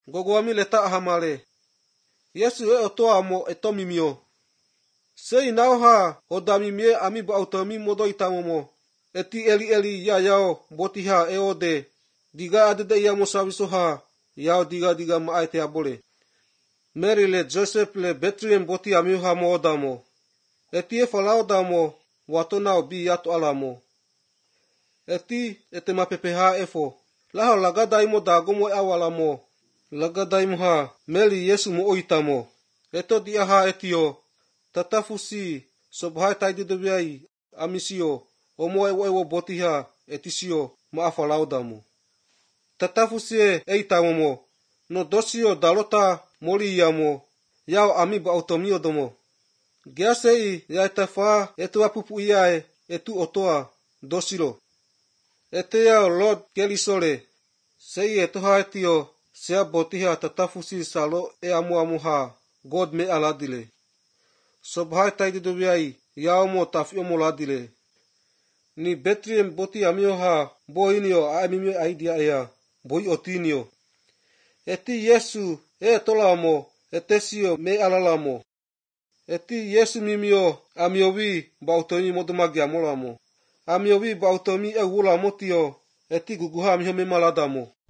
gogo ami leta ahamale. Yesu e otoa mo etomimio. Sei nauha odamimie ami bautami modo itamomo. Eti eli ya yao botiha eode. Diga adede ya mosavisoha. Yao diga maaite abole. Mary le Joseph le Bethlehem boti amiuha mo odamo. Eti e falao damo watona obi yato alamo. Eti ete mapepeha efo. Laho lagadaimo dagomo e awalamo. Lagadaimo ha Mary Yesu mo oitamo. Eto diaha etio. Tatafusi sobhai taididobiai amisio. Omo ewo botiha etisio maafalao damo. Tatafusi eitamomo. No dosio dalota moliyamo. Yao ami bautomio domo. Giasei ya etafa etu apupu iae etu otoa dosiro. Ete yao Lord kelisole. Sei etoha etio sea botiha tatafusi salo e amuha God me aladile. Sobhai taididobiai yao mo tafio moladile. Ni Bethlehem boti amioha boinio aemimio aidia ea boi otinio. Eti Yesu e tolamo etesio me alalamo. Eti Yesu mimio amiowi bautomi modomagi amolamo. Amiowi bautomi e wula motio eti guguha miho me maladamo.